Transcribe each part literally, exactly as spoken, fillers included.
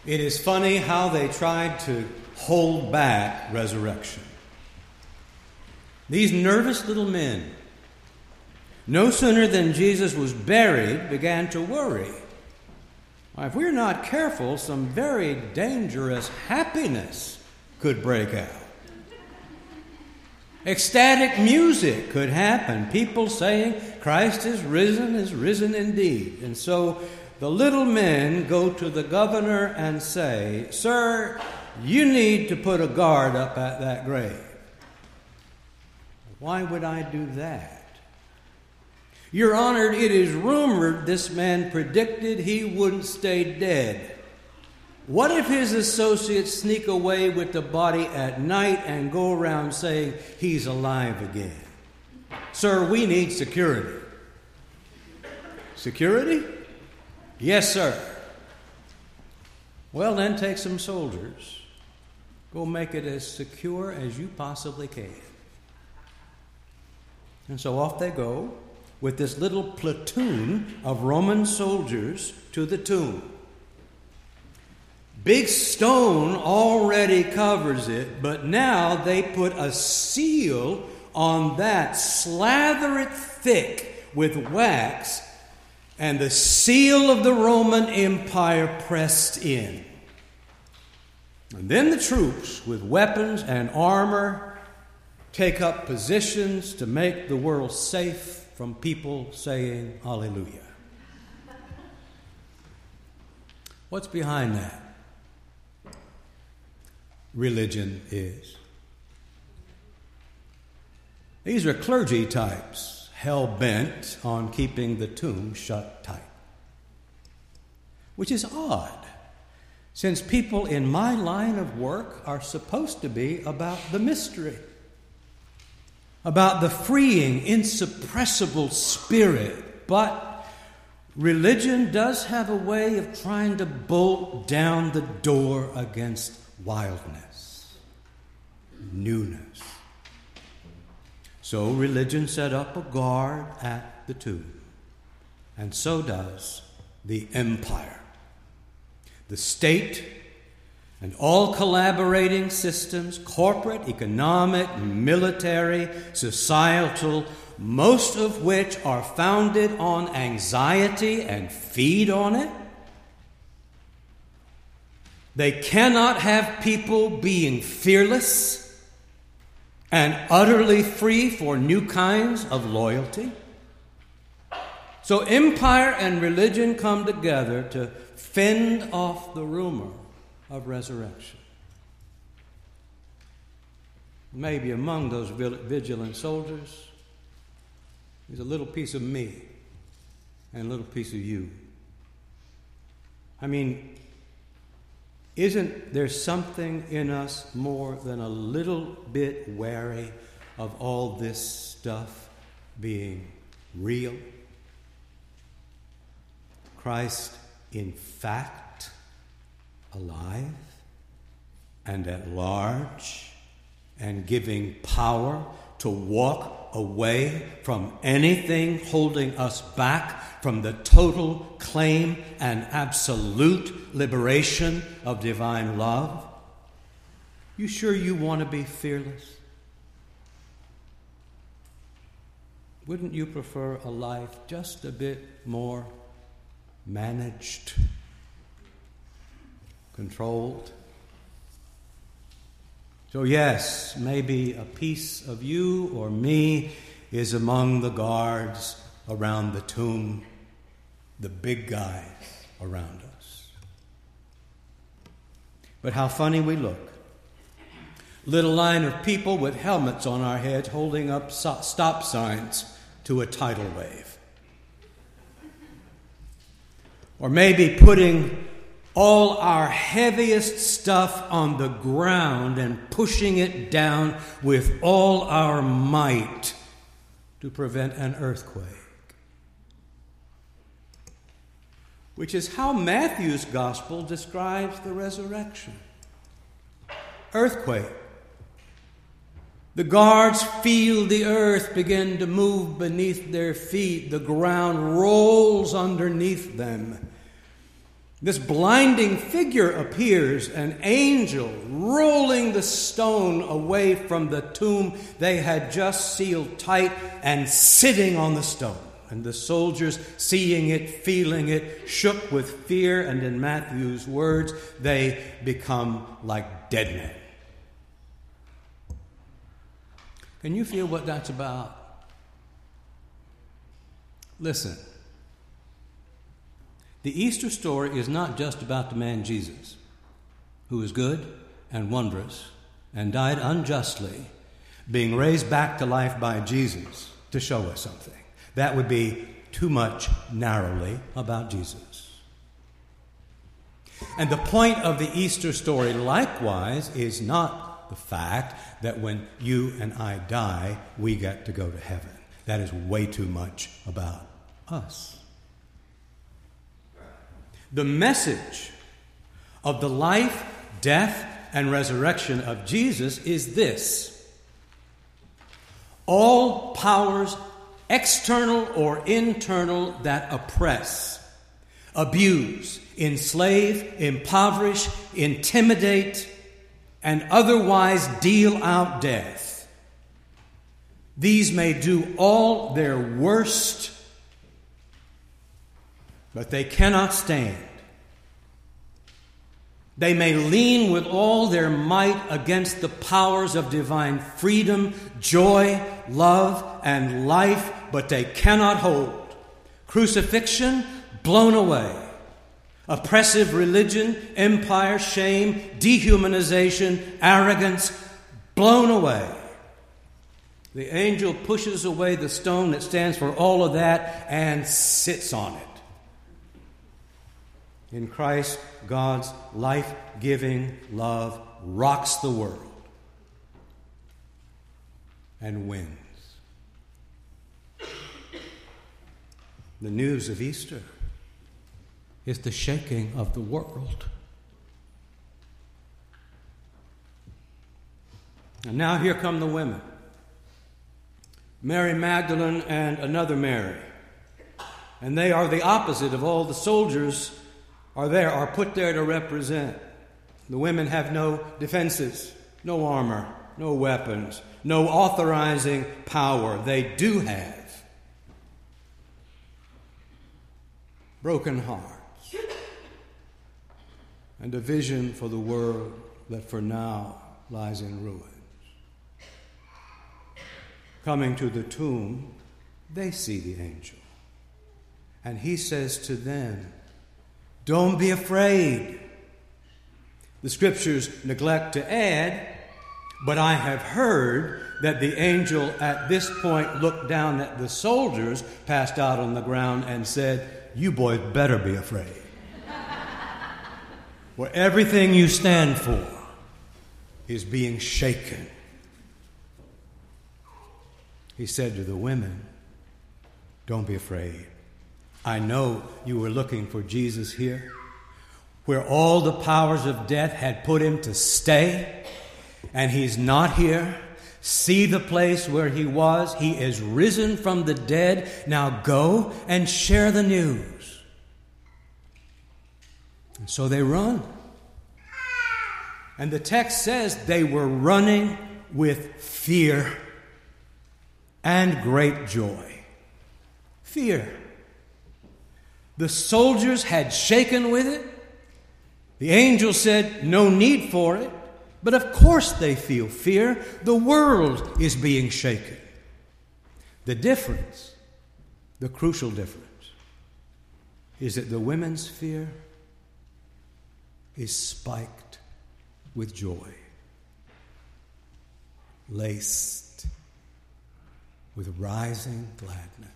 It is funny how they tried to hold back resurrection. These nervous little men, no sooner than Jesus was buried, began to worry. If we're not careful, some very dangerous happiness could break out. Ecstatic music could happen. People saying, Christ is risen, is risen indeed. And so the little men go to the governor and say, Sir, you need to put a guard up at that grave. Why would I do that? Your Honor, it is rumored this man predicted he wouldn't stay dead. What if his associates sneak away with the body at night and go around saying he's alive again? Sir, we need security. Security? Yes, sir. Well, then take some soldiers. Go make it as secure as you possibly can. And so off they go with this little platoon of Roman soldiers to the tomb. Big stone already covers it, but now they put a seal on that, slather it thick with wax, and the seal of the Roman Empire pressed in. And then the troops, with weapons and armor, take up positions to make the world safe from people saying, Hallelujah. What's behind that? Religion is. These are clergy types, hell-bent on keeping the tomb shut tight. Which is odd, since people in my line of work are supposed to be about the mystery, about the freeing, insuppressible spirit. But religion does have a way of trying to bolt down the door against wildness, newness. So religion set up a guard at the tomb, and so does the empire. The state and all collaborating systems, corporate, economic, military, societal, most of which are founded on anxiety and feed on it. They cannot have people being fearless and utterly free for new kinds of loyalty. So empire and religion come together to fend off the rumor of resurrection. Maybe among those vigilant soldiers is a little piece of me and a little piece of you. I mean, isn't there something in us more than a little bit wary of all this stuff being real? Christ, in fact, alive and at large and giving power to walk away from anything holding us back from the total claim and absolute liberation of divine love. You sure you want to be fearless? Wouldn't you prefer a life just a bit more managed, controlled? So yes, maybe a piece of you or me is among the guards around the tomb, the big guys around us. But how funny we look. Little line of people with helmets on our heads holding up stop signs to a tidal wave. Or maybe putting all our heaviest stuff on the ground and pushing it down with all our might to prevent an earthquake. Which is how Matthew's gospel describes the resurrection. Earthquake. The guards feel the earth begin to move beneath their feet. The ground rolls underneath them. This blinding figure appears, an angel rolling the stone away from the tomb they had just sealed tight and sitting on the stone. And the soldiers, seeing it, feeling it, shook with fear, and in Matthew's words, they become like dead men. Can you feel what that's about? Listen. The Easter story is not just about the man Jesus, who is good and wondrous and died unjustly, being raised back to life by Jesus to show us something. That would be too much narrowly about Jesus. And the point of the Easter story, likewise, is not the fact that when you and I die, we get to go to heaven. That is way too much about us. The message of the life, death, and resurrection of Jesus is this: all powers, external or internal, that oppress, abuse, enslave, impoverish, intimidate, and otherwise deal out death, these may do all their worst, but they cannot stand. They may lean with all their might against the powers of divine freedom, joy, love, and life, but they cannot hold. Crucifixion, blown away. Oppressive religion, empire, shame, dehumanization, arrogance, blown away. The angel pushes away the stone that stands for all of that and sits on it. In Christ, God's life-giving love rocks the world and wins. The news of Easter is the shaking of the world. And now here come the women. Mary Magdalene and another Mary. And they are the opposite of all the soldiers are there, are put there to represent. The women have no defenses, no armor, no weapons, no authorizing power. They do have broken hearts and a vision for the world that for now lies in ruins. Coming to the tomb, they see the angel. And he says to them, "Don't be afraid." The scriptures neglect to add, "But I have heard that the angel at this point looked down at the soldiers passed out on the ground and said, 'You boys better be afraid.' For everything you stand for is being shaken." He said to the women, "Don't be afraid. I know you were looking for Jesus here, where all the powers of death had put him to stay, and he's not here. See the place where he was. He is risen from the dead. Now go and share the news." And so they run. And the text says they were running with fear and great joy. Fear. The soldiers had shaken with it. The angel said, "No need for it." But of course they feel fear. The world is being shaken. The difference, the crucial difference, is that the women's fear is spiked with joy, laced with rising gladness.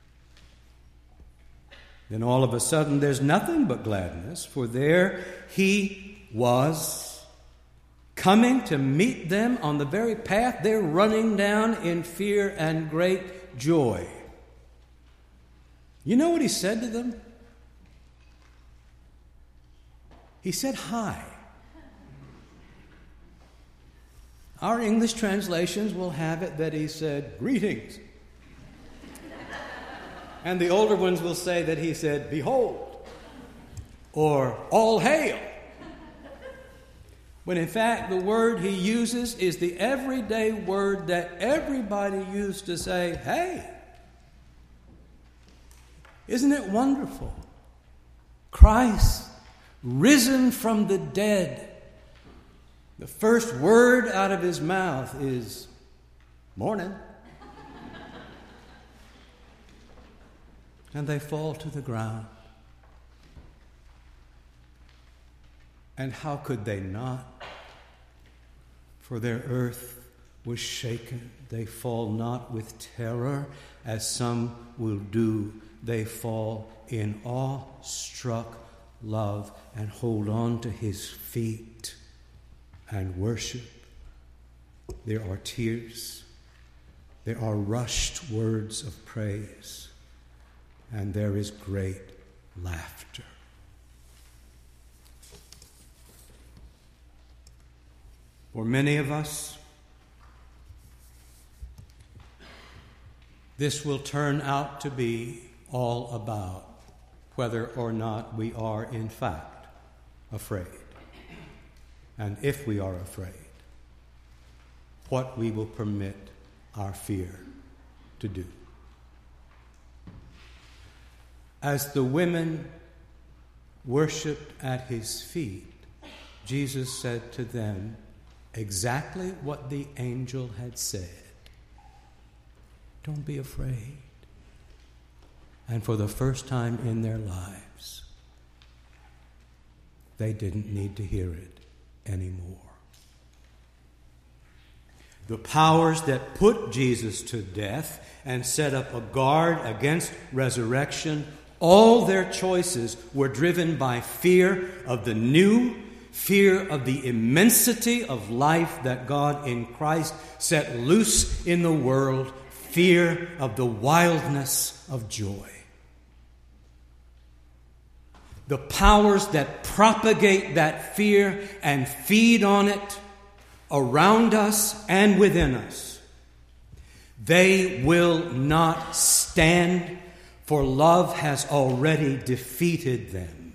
Then all of a sudden there's nothing but gladness, for there he was, coming to meet them on the very path they're running down in fear and great joy. You know what he said to them? He said, "Hi." Our English translations will have it that he said, "Greetings." And the older ones will say that he said, "Behold." or all hail. When in fact the word he uses is the everyday word that everybody used to say, hey. Isn't it wonderful? Christ, risen from the dead. The first word out of his mouth is, morning. And they fall to the ground. And how could they not? For their earth was shaken. They fall not with terror, as some will do. They fall in awe-struck love and hold on to his feet and worship. There are tears. There are rushed words of praise. And there is great laughter. For many of us, this will turn out to be all about whether or not we are in fact afraid. And if we are afraid, what we will permit our fear to do. As the women worshipped at his feet, Jesus said to them exactly what the angel had said. Don't be afraid. And for the first time in their lives, they didn't need to hear it anymore. The powers that put Jesus to death and set up a guard against resurrection, all their choices were driven by fear of the new, fear of the immensity of life that God in Christ set loose in the world, fear of the wildness of joy. The powers that propagate that fear and feed on it around us and within us, they will not stand, for love has already defeated them.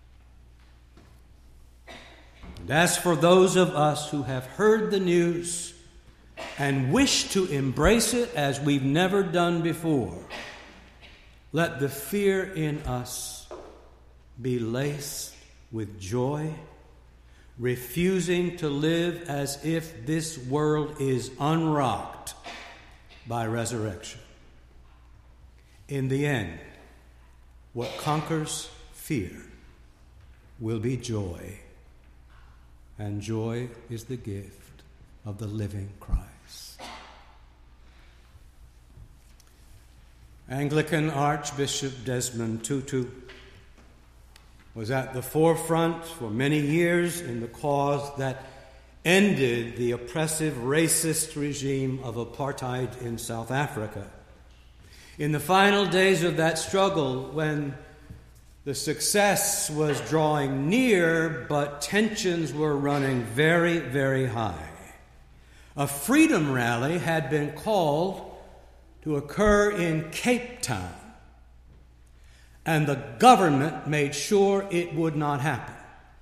And as for those of us who have heard the news and wish to embrace it as we've never done before, let the fear in us be laced with joy, refusing to live as if this world is unrocked by resurrection. In the end, what conquers fear will be joy, and joy is the gift of the living Christ. Anglican Archbishop Desmond Tutu was at the forefront for many years in the cause that ended the oppressive racist regime of apartheid in South Africa. In the final days of that struggle, when the success was drawing near, but tensions were running very, very high, a freedom rally had been called to occur in Cape Town. And the government made sure it would not happen.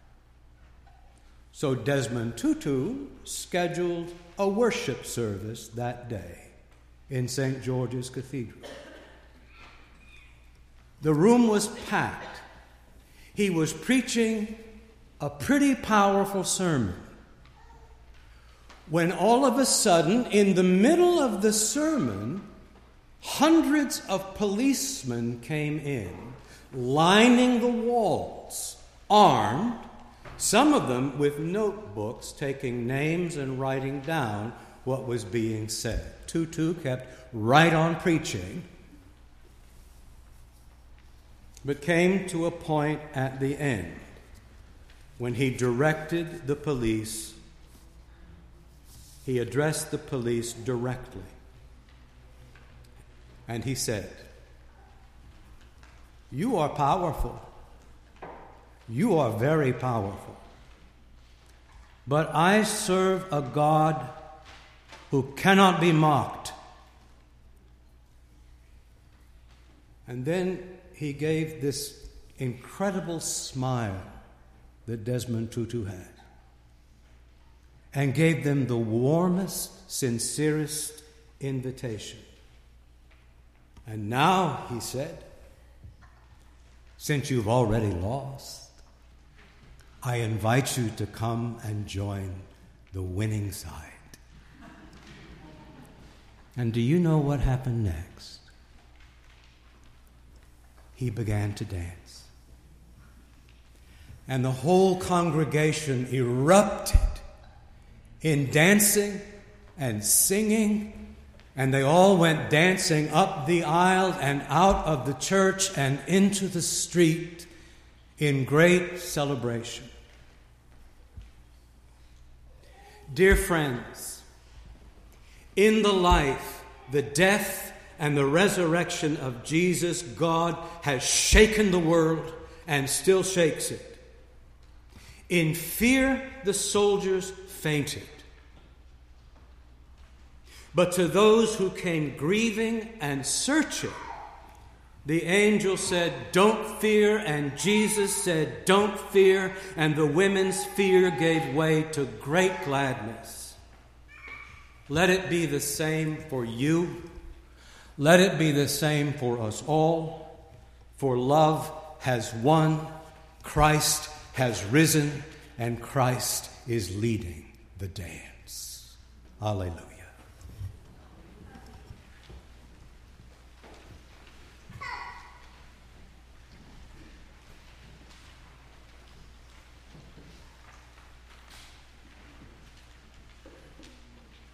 So Desmond Tutu scheduled a worship service that day in Saint George's Cathedral. The room was packed. He was preaching a pretty powerful sermon, when all of a sudden, in the middle of the sermon, hundreds of policemen came in, lining the walls, armed, some of them with notebooks, taking names and writing down what was being said. Tutu kept right on preaching, but came to a point at the end when he directed the police. He addressed the police directly. And he said, "You are powerful. You are very powerful. But I serve a God who cannot be mocked." And then he gave this incredible smile that Desmond Tutu had, and gave them the warmest, sincerest invitation. And now, he said, since you've already lost, I invite you to come and join the winning side. And do you know what happened next? He began to dance. And the whole congregation erupted in dancing and singing, and they all went dancing up the aisle and out of the church and into the street in great celebration. Dear friends, in the life, the death, and the resurrection of Jesus, God has shaken the world and still shakes it. In fear, the soldiers fainted. But to those who came grieving and searching, the angel said, "Don't fear," and Jesus said, "Don't fear," and the women's fear gave way to great gladness. Let it be the same for you. Let it be the same for us all. For love has won, Christ has risen, and Christ is leading the dance. Hallelujah.